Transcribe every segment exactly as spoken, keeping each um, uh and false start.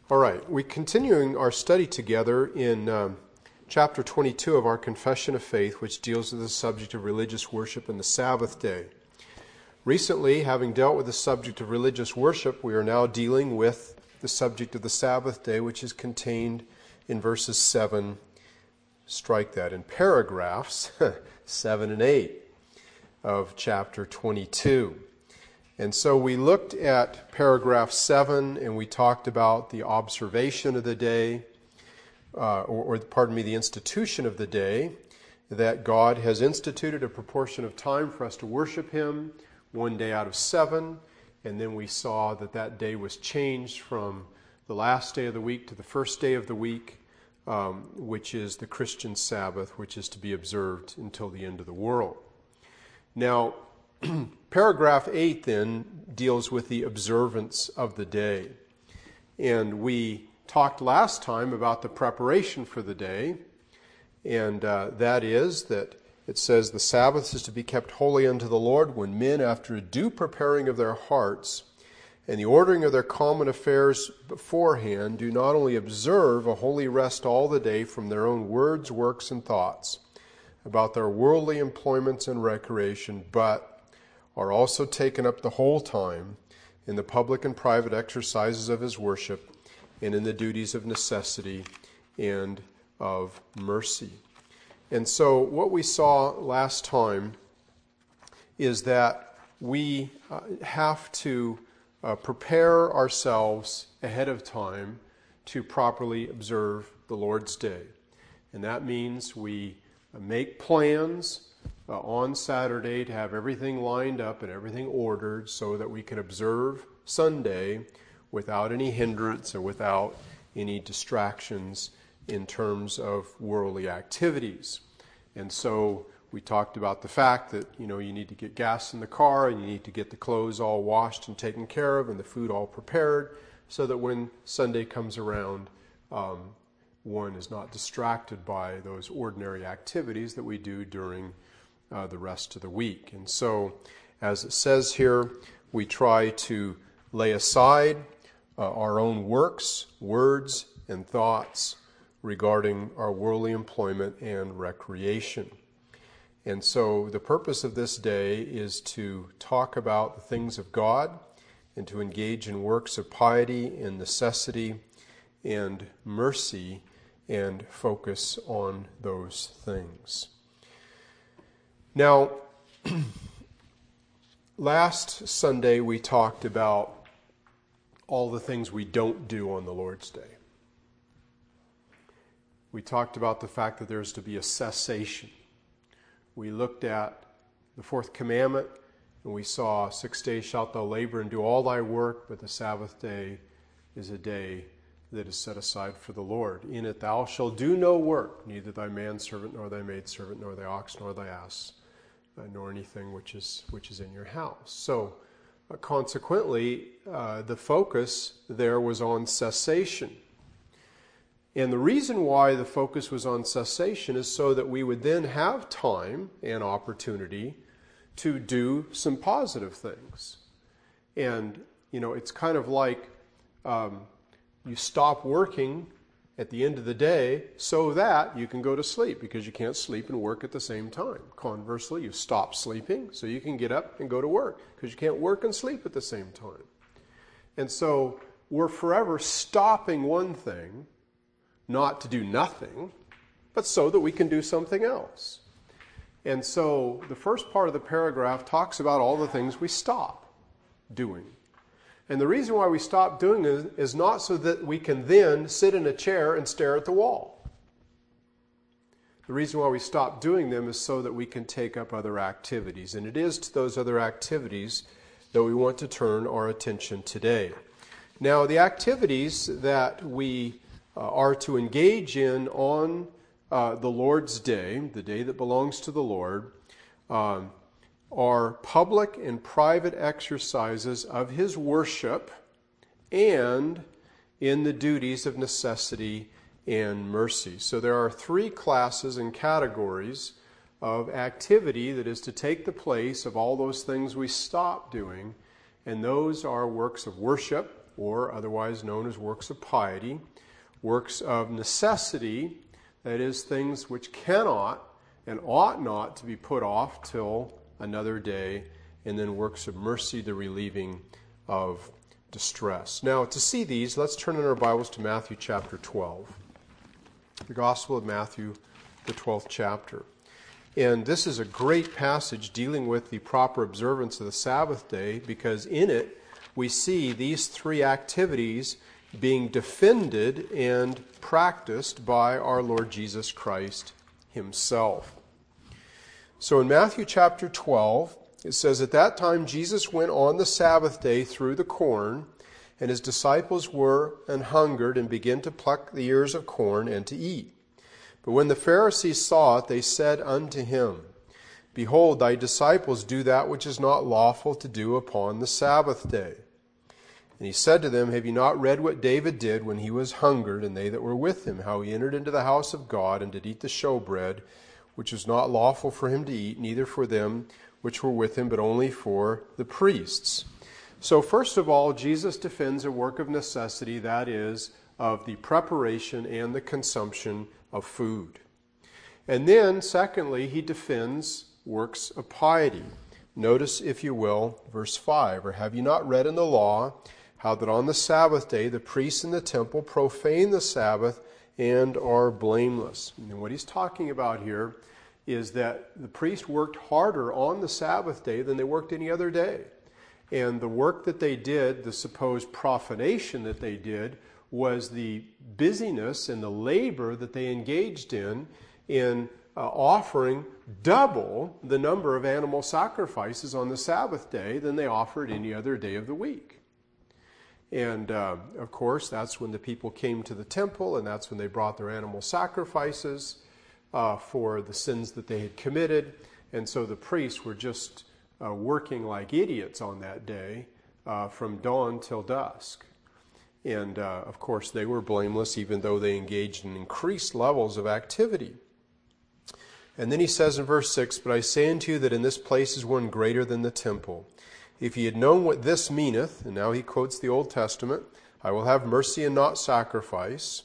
All right, we're continuing our study together in um, chapter twenty-two of our Confession of Faith, which deals with the subject of religious worship and the Sabbath day. Recently, having dealt with the subject of religious worship, we are now dealing with the subject of the Sabbath day, which is contained in verses seven, strike that, in paragraphs seven and eight of chapter twenty-two. And so we looked at paragraph seven, and we talked about the observation of the day, uh, or, or pardon me, the institution of the day, that God has instituted a proportion of time for us to worship Him, one day out of seven, and then we saw that that day was changed from the last day of the week to the first day of the week, um, which is the Christian Sabbath, which is to be observed until the end of the world. Now, paragraph eight then deals with the observance of the day. And we talked last time about the preparation for the day, and uh, that is that it says the Sabbath is to be kept holy unto the Lord, when men, after a due preparing of their hearts and the ordering of their common affairs beforehand, do not only observe a holy rest all the day from their own words, works, and thoughts about their worldly employments and recreation, but are also taken up the whole time in the public and private exercises of His worship and in the duties of necessity and of mercy. And so what we saw last time is that we uh, have to uh, prepare ourselves ahead of time to properly observe the Lord's Day. And that means we make plans uh, on Saturday to have everything lined up and everything ordered so that we can observe Sunday without any hindrance or without any distractions in terms of worldly activities. And so we talked about the fact that, you know, you need to get gas in the car and you need to get the clothes all washed and taken care of and the food all prepared so that when Sunday comes around, um, one is not distracted by those ordinary activities that we do during uh, the rest of the week. And so, as it says here, we try to lay aside uh, our own works, words, and thoughts regarding our worldly employment and recreation. And so the purpose of this day is to talk about the things of God and to engage in works of piety and necessity and mercy and focus on those things. Now, last Sunday we talked about all the things we don't do on the Lord's Day. We talked about the fact that there's to be a cessation. We looked at the fourth commandment, and we saw six days shalt thou labor and do all thy work, but the Sabbath day is a day that is set aside for the Lord. In it thou shalt do no work, neither thy manservant, nor thy maidservant, nor thy ox, nor thy ass, uh, nor anything which is which is in your house. So, uh, consequently, uh, the focus there was on cessation. And the reason why the focus was on cessation is so that we would then have time and opportunity to do some positive things. And, you know, it's kind of like um, you stop working at the end of the day so that you can go to sleep, because you can't sleep and work at the same time. Conversely, you stop sleeping so you can get up and go to work, because you can't work and sleep at the same time. And so we're forever stopping one thing, not to do nothing, but so that we can do something else. And so the first part of the paragraph talks about all the things we stop doing. And the reason why we stop doing it is not so that we can then sit in a chair and stare at the wall. The reason why we stop doing them is so that we can take up other activities. And it is to those other activities that we want to turn our attention today. Now, the activities that we uh, are to engage in on uh, the Lord's Day, the day that belongs to the Lord, um, are public and private exercises of His worship and in the duties of necessity and mercy. So there are three classes and categories of activity that is to take the place of all those things we stop doing, and those are works of worship, or otherwise known as works of piety, works of necessity, that is, things which cannot and ought not to be put off till another day, and then works of mercy, the relieving of distress. Now, to see these, let's turn in our Bibles to Matthew chapter twelve. The Gospel of Matthew, the twelfth chapter. And this is a great passage dealing with the proper observance of the Sabbath day, because in it we see these three activities being defended and practiced by our Lord Jesus Christ himself. So in Matthew chapter twelve, it says, "At that time Jesus went on the Sabbath day through the corn, and his disciples were and hungered, and began to pluck the ears of corn and to eat. But when the Pharisees saw it, they said unto him, Behold, thy disciples do that which is not lawful to do upon the Sabbath day. And he said to them, Have ye not read what David did when he was hungered, and they that were with him, how he entered into the house of God, and did eat the showbread, which was not lawful for him to eat, neither for them which were with him, but only for the priests." So first of all, Jesus defends a work of necessity, that is, of the preparation and the consumption of food. And then, secondly, he defends works of piety. Notice, if you will, verse five, "Or have you not read in the law how that on the Sabbath day the priests in the temple profane the Sabbath and are blameless?" And what he's talking about here is that the priest worked harder on the Sabbath day than they worked any other day. And the work that they did, the supposed profanation that they did, was the busyness and the labor that they engaged in in uh, offering double the number of animal sacrifices on the Sabbath day than they offered any other day of the week. And uh, of course, that's when the people came to the temple, and that's when they brought their animal sacrifices uh, for the sins that they had committed. And so the priests were just uh, working like idiots on that day uh, from dawn till dusk. And, uh, of course, they were blameless even though they engaged in increased levels of activity. And then he says in verse six, "But I say unto you that in this place is one greater than the temple. If ye had known what this meaneth," and now he quotes the Old Testament, "I will have mercy and not sacrifice."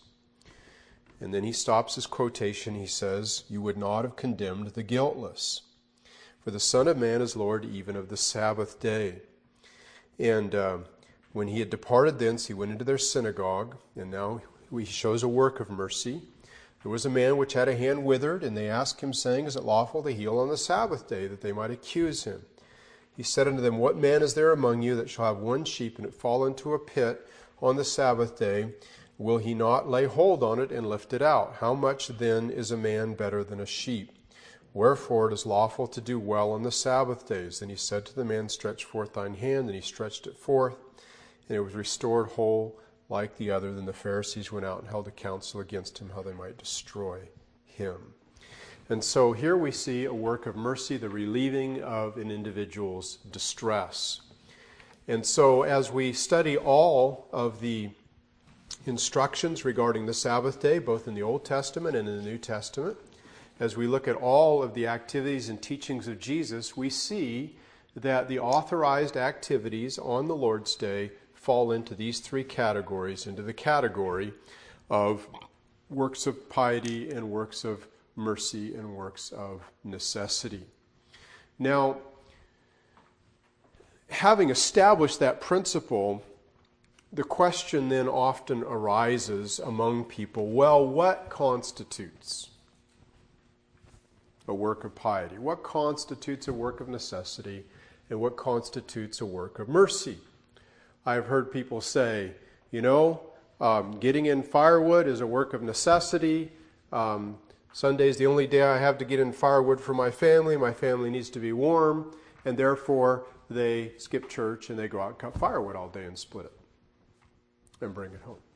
And then he stops his quotation. He says, "You would not have condemned the guiltless. For the Son of Man is Lord even of the Sabbath day." And uh, when he had departed thence, he went into their synagogue, and now he shows a work of mercy. "There was a man which had a hand withered, and they asked him, saying, Is it lawful to heal on the Sabbath day, that they might accuse him? He said unto them, What man is there among you that shall have one sheep, and it fall into a pit on the Sabbath day? Will he not lay hold on it and lift it out? How much then is a man better than a sheep? Wherefore it is lawful to do well on the Sabbath days. Then he said to the man, Stretch forth thine hand. And he stretched it forth, and it was restored whole like the other. Then the Pharisees went out and held a council against him, how they might destroy him." And so here we see a work of mercy, the relieving of an individual's distress. And so as we study all of the instructions regarding the Sabbath day, both in the Old Testament and in the New Testament, as we look at all of the activities and teachings of Jesus, we see that the authorized activities on the Lord's Day fall into these three categories, into the category of works of piety and works of mercy and works of necessity. Now, having established that principle, the question then often arises among people, well, what constitutes a work of piety? What constitutes a work of necessity? And what constitutes a work of mercy? I've heard people say, you know, um, getting in firewood is a work of necessity. Um, Sunday's the only day I have to get in firewood for my family. My family needs to be warm. And therefore, they skip church and they go out and cut firewood all day and split it and bring it home.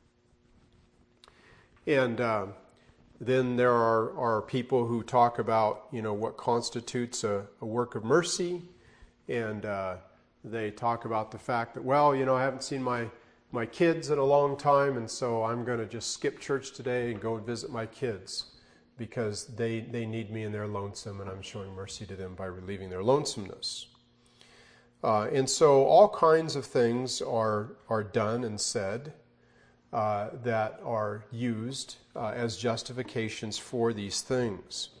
And uh, then there are, are people who talk about, you know, what constitutes a, a work of mercy. And uh, they talk about the fact that, well, you know, I haven't seen my, my kids in a long time, and so I'm going to just skip church today and go and visit my kids because they, they need me and they're lonesome, and I'm showing mercy to them by relieving their lonesomeness. Uh, and so all kinds of things are, are done and said uh, that are used uh, as justifications for these things.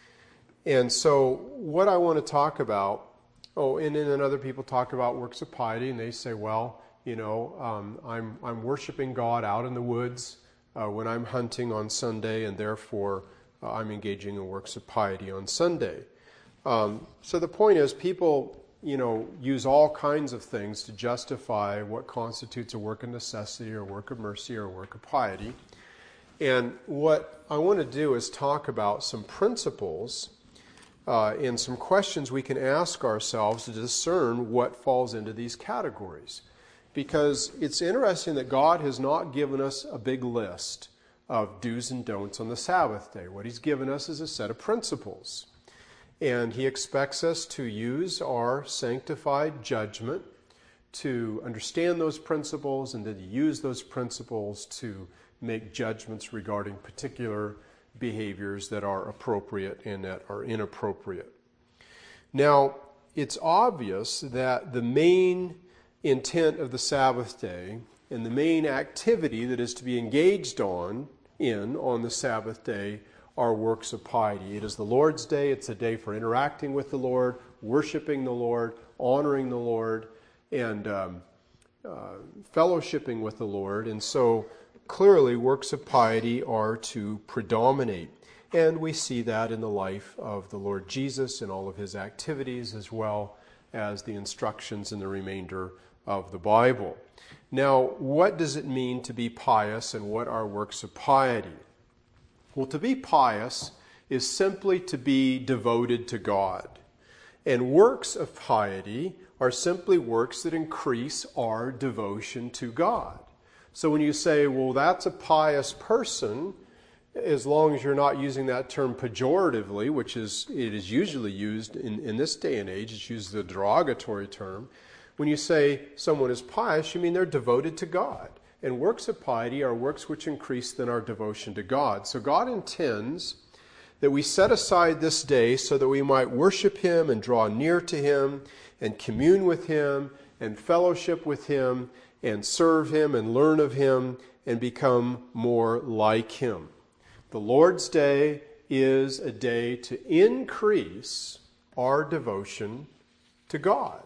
And so what I want to talk about, oh, and then other people talk about works of piety, and they say, well, you know, um, I'm, I'm worshiping God out in the woods uh, when I'm hunting on Sunday, and therefore uh, I'm engaging in works of piety on Sunday. Um, so the point is, people, you know, use all kinds of things to justify what constitutes a work of necessity or a work of mercy or a work of piety. And what I want to do is talk about some principles uh, and some questions we can ask ourselves to discern what falls into these categories. Because it's interesting that God has not given us a big list of do's and don'ts on the Sabbath day. What He's given us is a set of principles. And He expects us to use our sanctified judgment to understand those principles and then to use those principles to make judgments regarding particular behaviors that are appropriate and that are inappropriate. Now, it's obvious that the main intent of the Sabbath day and the main activity that is to be engaged on in on the Sabbath day are works of piety. It is the Lord's day. It's a day for interacting with the Lord, worshiping the Lord, honoring the Lord, and um, uh, fellowshipping with the Lord. And so clearly works of piety are to predominate. And we see that in the life of the Lord Jesus and all of His activities, as well as the instructions in the remainder of the Bible. Now, what does it mean to be pious, and what are works of piety? Well, to be pious is simply to be devoted to God. And works of piety are simply works that increase our devotion to God. So when you say, well, that's a pious person, as long as you're not using that term pejoratively, which is it is usually used in, in this day and age, it's used as a derogatory term. When you say someone is pious, you mean they're devoted to God. And works of piety are works which increase then our devotion to God. So God intends that we set aside this day so that we might worship Him and draw near to Him and commune with Him and fellowship with Him and serve Him and learn of Him and become more like Him. The Lord's Day is a day to increase our devotion to God.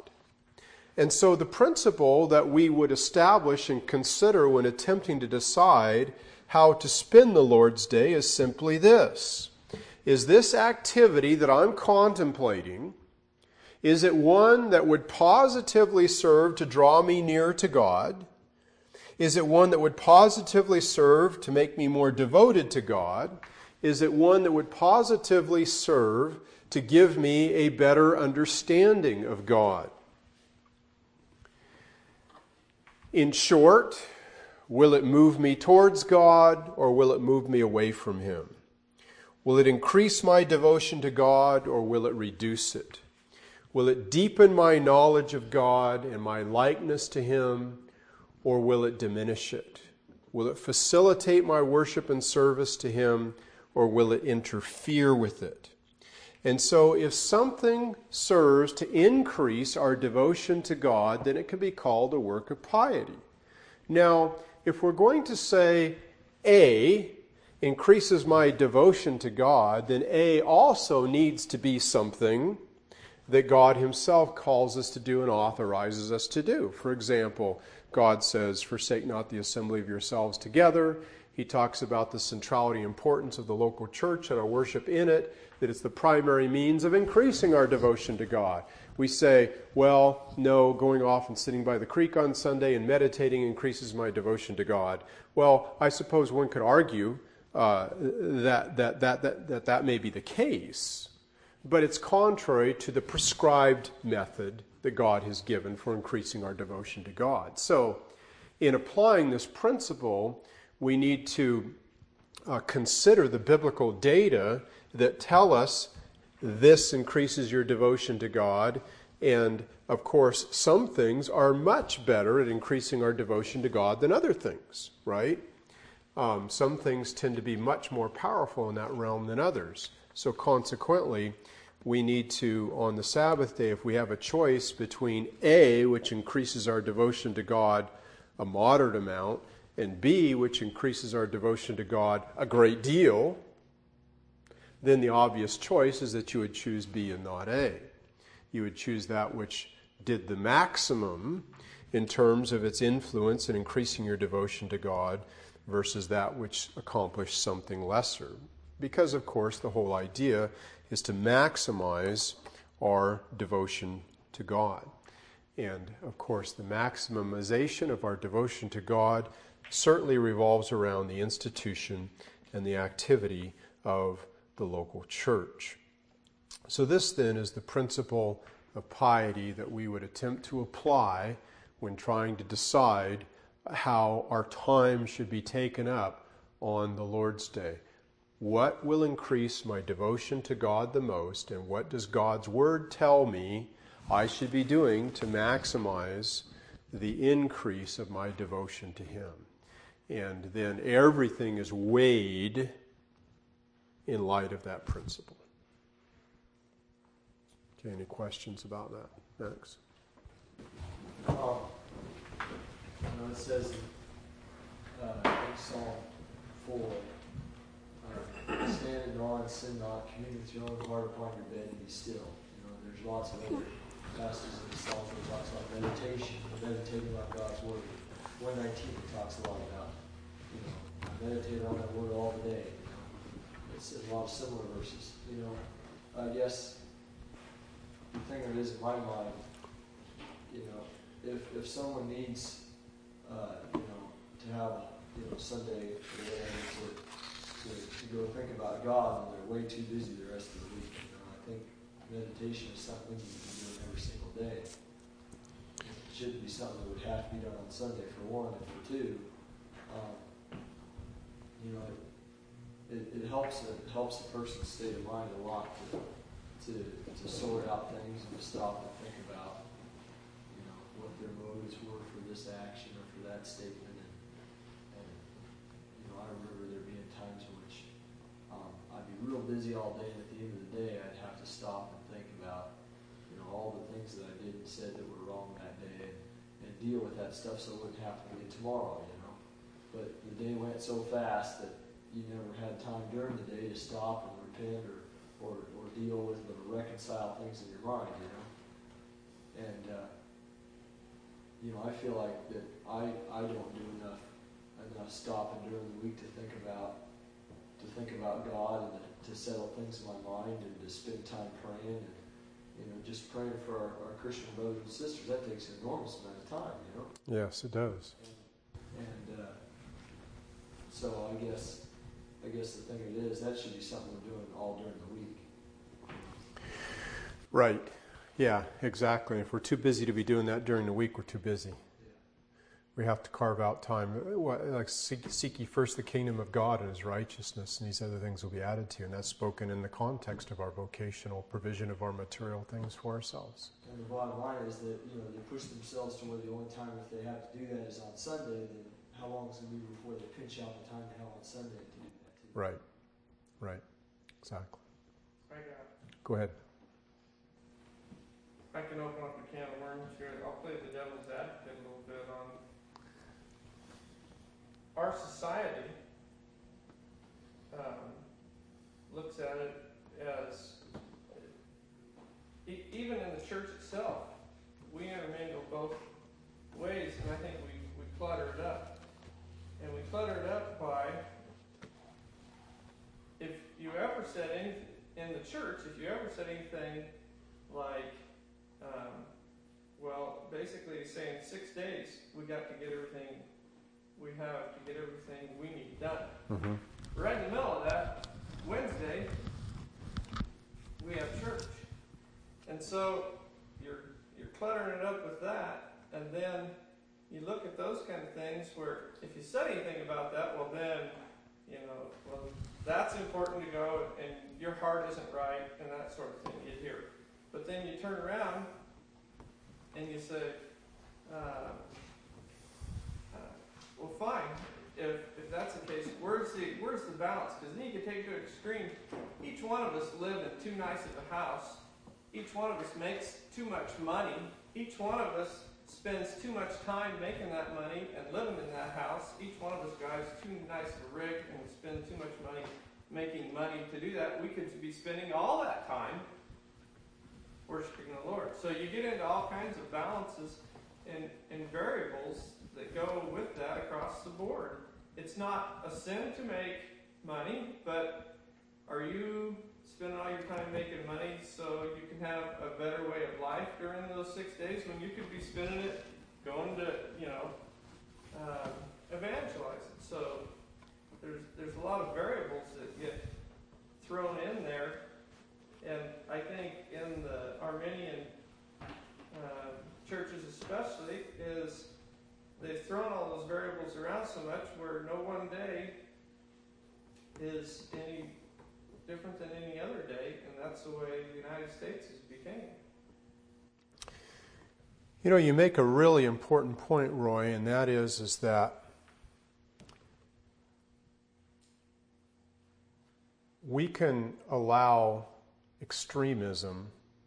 And so the principle that we would establish and consider when attempting to decide how to spend the Lord's Day is simply this. Is this activity that I'm contemplating, is it one that would positively serve to draw me near to God? Is it one that would positively serve to make me more devoted to God? Is it one that would positively serve to give me a better understanding of God? In short, will it move me towards God, or will it move me away from Him? Will it increase my devotion to God, or will it reduce it? Will it deepen my knowledge of God and my likeness to Him, or will it diminish it? Will it facilitate my worship and service to Him, or will it interfere with it? And so if something serves to increase our devotion to God, then it can be called a work of piety. Now, if we're going to say A increases my devotion to God, then A also needs to be something that God Himself calls us to do and authorizes us to do. For example, God says, forsake not the assembly of yourselves together. He talks about the centrality and importance of the local church and our worship in it, that it's the primary means of increasing our devotion to God. We say, well, no, going off and sitting by the creek on Sunday and meditating increases my devotion to God. Well, I suppose one could argue uh, that, that, that, that, that that may be the case, but it's contrary to the prescribed method that God has given for increasing our devotion to God. So, in applying this principle, we need to uh, consider the biblical data that tell us this increases your devotion to God. And, of course, some things are much better at increasing our devotion to God than other things, right? Um, some things tend to be much more powerful in that realm than others. So, consequently, we need to, on the Sabbath day, if we have a choice between A, which increases our devotion to God a moderate amount, and B, which increases our devotion to God a great deal, then the obvious choice is that you would choose B and not A. You would choose that which did the maximum in terms of its influence in increasing your devotion to God versus that which accomplished something lesser. Because, of course, the whole idea is to maximize our devotion to God. And, of course, the maximization of our devotion to God certainly revolves around the institution and the activity of the local church. So this, then, is the principle of piety that we would attempt to apply when trying to decide how our time should be taken up on the Lord's Day. What will increase my devotion to God the most, and what does God's Word tell me I should be doing to maximize the increase of my devotion to Him? And then everything is weighed in light of that principle. Okay, any questions about that? Max? Um, you know, it says in uh, Psalm four, uh, stand in awe and sin not, commune with your own heart upon your bed and be still. You know, there's lots of other passages in the Psalms where it talks about meditation, meditating on God's Word. one nineteen it talks a lot about, you know, meditate on that Word all the day. You know, it's a lot of similar verses. You know, I guess the thing that is in my mind, you know, if if someone needs, uh, you know, to have, you know, Sunday or whatever to, to to go think about God, and they're way too busy the rest of the week, you know, I think meditation is something you can do every single day. It shouldn't be something that would have to be done on Sunday for one, and for two, um, you know, it, it, it helps it helps the person's state of mind a lot to to to sort out things and to stop and think about, you know, what their motives were for this action or for that statement. And, and you know, I remember there being times in which um, I'd be real busy all day, and at the end of the day, I'd have to stop and think about, you know, all the things that I did and said that were wrong that day, and, and deal with that stuff so it wouldn't happen again tomorrow, you know. But the day went so fast that you never had time during the day to stop and repent or or, or deal with or reconcile things in your mind, you know. And, uh, you know, I feel like that I, I don't do enough enough stopping during the week to think about to think about God and to, to settle things in my mind and to spend time praying and, you know, just praying for our, our Christian brothers and sisters. That takes an enormous amount of time, you know. Yes, it does. And, and uh, so I guess I guess the thing it is, that should be something we're doing all during the week. Right. Yeah, exactly. If we're too busy to be doing that during the week, we're too busy. Yeah. We have to carve out time. Like, seek, seek ye first the kingdom of God and His righteousness, and these other things will be added to you. And that's spoken in the context of our vocational provision of our material things for ourselves. And the bottom line is that, you know, they push themselves to where the only time if they have to do that is on Sunday, then how long is it going to be before they pinch out the time to hell on Sunday to do that too? Right. Right. Exactly. I got Go ahead. I can open up a can of worms here. I'll play the devil's advocate a little bit on our society. Um, looks at it as, e- even in the church itself, we intermingle both ways, and I think we, we clutter it up. And we clutter it up by, if you ever said anything in the church, if you ever said anything like, Um, well, basically saying six days we got to get everything we have to get everything we need done. Mm-hmm. Right in the middle of that, Wednesday, we have church. And so you're you're cluttering it up with that, and then you look at those kind of things where if you said anything about that, well then, you know, well that's important to go, and your heart isn't right, and that sort of thing you hear. But then you turn around and you say, uh, uh, well, fine. If if that's the case, where's the where's the balance, because then you can take it to an extreme. Each one of us live in too nice of a house. Each one of us makes too much money. Each one of us spends too much time making that money and living in that house. Each one of us drives too nice of a rig and spend too much money making money to do that. We could be spending all that time worshiping the Lord. So you get into all kinds of balances and, and variables that go with that across the board. It's not a sin to make money, but are you spending all your time making money so you can have a better way of life during those six days when you could be spending it going to, you know, uh, evangelizing? So there's there's a lot of variables that get thrown in there, and I think in the Arminian uh, churches especially is they've thrown all those variables around so much where no one day is any different than any other day, and that's the way the United States has become. You know, you make a really important point, Roy, and that is, is that we can allow extremism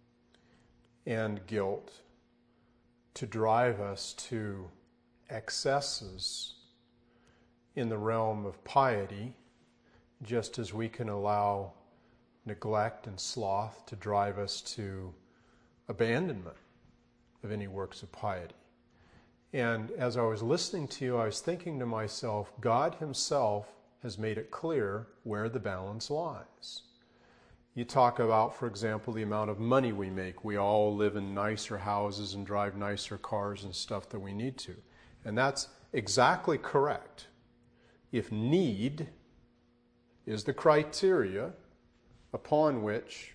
and guilt to drive us to excesses in the realm of piety, just as we can allow neglect and sloth to drive us to abandonment of any works of piety. And as I was listening to you, I was thinking to myself, God Himself has made it clear where the balance lies. You talk about, for example, the amount of money we make. We all live in nicer houses and drive nicer cars and stuff that we need to. And that's exactly correct. If need is the criteria upon which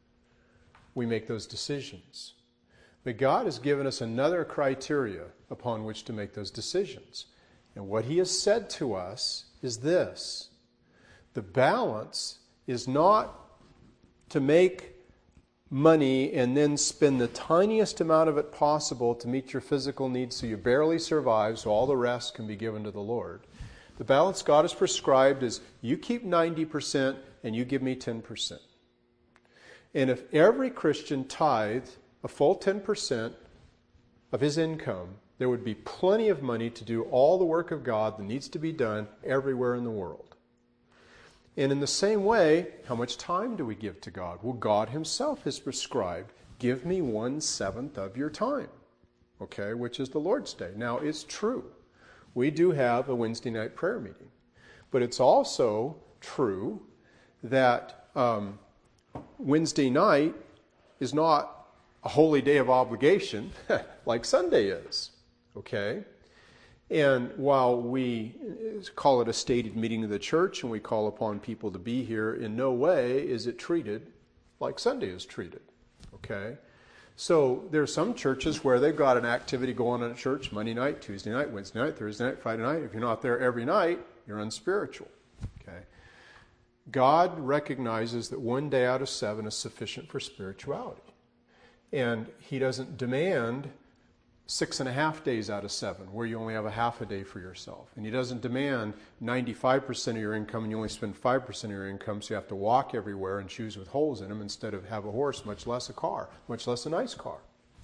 we make those decisions. But God has given us another criteria upon which to make those decisions. And what He has said to us is this: the balance is not to make money and then spend the tiniest amount of it possible to meet your physical needs so you barely survive, so all the rest can be given to the Lord. The balance God has prescribed is you keep ninety percent and you give me ten percent. And if every Christian tithed a full ten percent of his income, there would be plenty of money to do all the work of God that needs to be done everywhere in the world. And in the same way, how much time do we give to God? Well, God Himself has prescribed, give me one-seventh of your time, okay, which is the Lord's Day. Now, it's true. We do have a Wednesday night prayer meeting. But it's also true that um, Wednesday night is not a holy day of obligation like Sunday is, okay? And while we call it a stated meeting of the church and we call upon people to be here, in no way is it treated like Sunday is treated, okay? So there are some churches where they've got an activity going on at church Monday night, Tuesday night, Wednesday night, Thursday night, Friday night. If you're not there every night, you're unspiritual, okay? God recognizes that one day out of seven is sufficient for spirituality. And He doesn't demand six and a half days out of seven, where you only have a half a day for yourself. And He doesn't demand ninety-five percent of your income and you only spend five percent of your income, so you have to walk everywhere in shoes with holes in them instead of have a horse, much less a car, much less a nice car.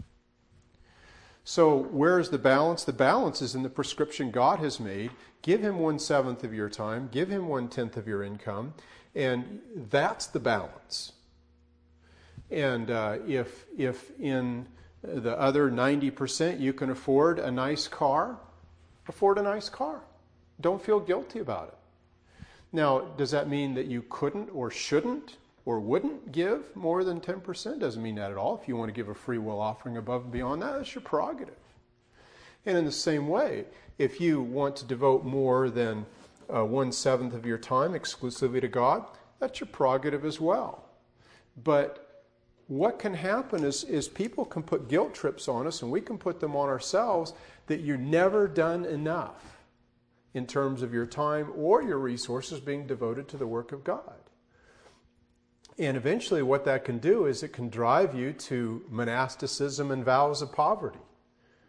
So where is the balance? The balance is in the prescription God has made. Give Him one-seventh of your time, give Him one-tenth of your income, and that's the balance. And uh, if if in the other ninety percent you can afford a nice car, afford a nice car. Don't feel guilty about it. Now, does that mean that you couldn't or shouldn't or wouldn't give more than ten percent? Doesn't mean that at all. If you want to give a free will offering above and beyond that, that's your prerogative. And in the same way, if you want to devote more than uh, one-seventh of your time exclusively to God, that's your prerogative as well. But what can happen is, is people can put guilt trips on us, and we can put them on ourselves, that you've never done enough in terms of your time or your resources being devoted to the work of God. And eventually what that can do is it can drive you to monasticism and vows of poverty,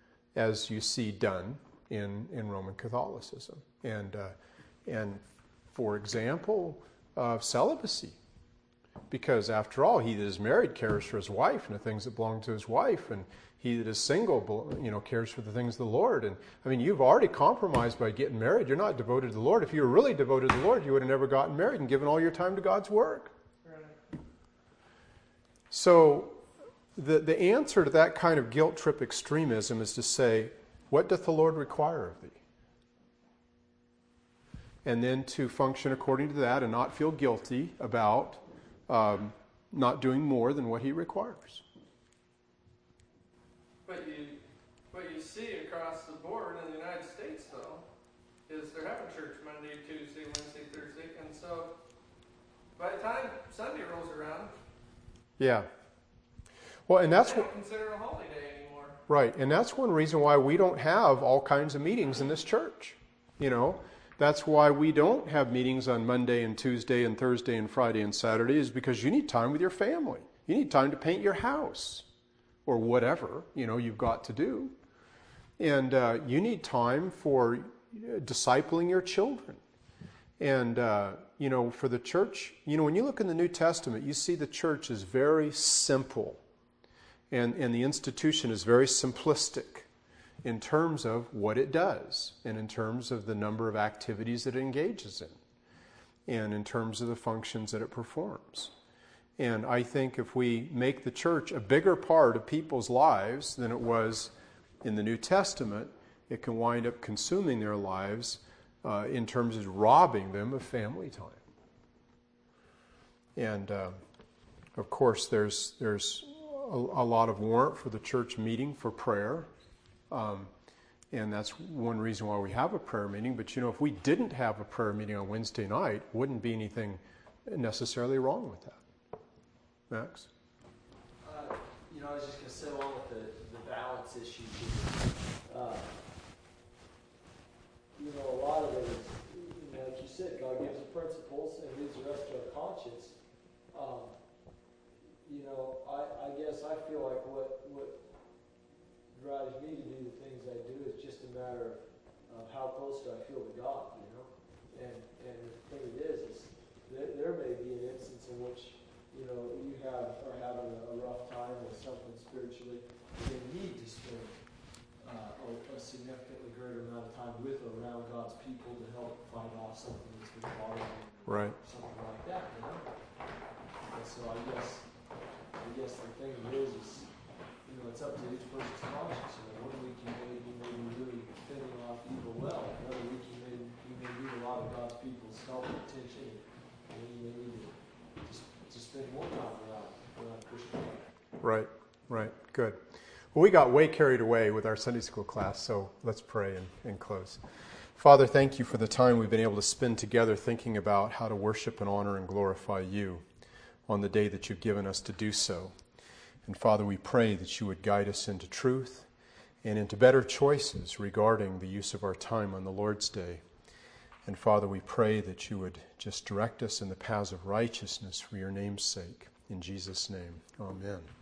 as you see done in, in Roman Catholicism. And, uh, and for example, of celibacy. Because after all, he that is married cares for his wife and the things that belong to his wife, and he that is single, you know, cares for the things of the Lord. And I mean, you've already compromised by getting married. You're not devoted to the Lord. If you were really devoted to the Lord, you would have never gotten married and given all your time to God's work. Right. So the, the answer to that kind of guilt trip extremism is to say, what doth the Lord require of thee? And then to function according to that and not feel guilty about um, not doing more than what he requires. But you, what you see across the board in the United States, though, is they're having church Monday, Tuesday, Wednesday, Thursday, and so by the time Sunday rolls around, yeah. Well, and that's they don't what consider it a holiday anymore. Right, and that's one reason why we don't have all kinds of meetings in this church. You know, that's why we don't have meetings on Monday and Tuesday and Thursday and Friday and Saturday, is because you need time with your family. You need time to paint your house or whatever, you know, you've got to do. And uh, you need time for discipling your children. And, uh, you know, for the church, you know, when you look in the New Testament, you see the church is very simple. And, and the institution is very simplistic in terms of what it does and in terms of the number of activities that it engages in and in terms of the functions that it performs. And I think if we make the church a bigger part of people's lives than it was in the New Testament, it can wind up consuming their lives uh, in terms of robbing them of family time. And uh, of course, there's there's a, a lot of warrant for the church meeting for prayer. Um, and that's one reason why we have a prayer meeting. But, you know, if we didn't have a prayer meeting on Wednesday night, wouldn't be anything necessarily wrong with that. Max? Uh, you know, I was just going to say along with the, the balance issue here. Uh, you know, a lot of it is, you know, like you said, God gives the principles and leaves the rest to our conscience. Um, you know, I, I guess I feel like what, what drives me to do the things I do is just a matter of, of how close do I feel to God, you know? And and the thing it is, is there, there may be an instance in which, you know, you have are having a, a rough time with something spiritually. They need to spend uh, a, a significantly greater amount of time with or around God's people to help fight off something that's been bothering them. Right. Something like that, you know? And so I guess, I guess the thing is, is you know, it's up to each person's conscience. You know, one week you may, you may be really fending off evil well. Another week you may, you may need a lot of God's people's help and attention. And you may need to, just, to spend more time around, around Christianity. Right, right. Good. Well, we got way carried away with our Sunday school class, so let's pray and, and close. Father, thank you for the time we've been able to spend together thinking about how to worship and honor and glorify you on the day that you've given us to do so. And Father, we pray that you would guide us into truth and into better choices regarding the use of our time on the Lord's Day. And Father, we pray that you would just direct us in the paths of righteousness for your name's sake. In Jesus' name, amen.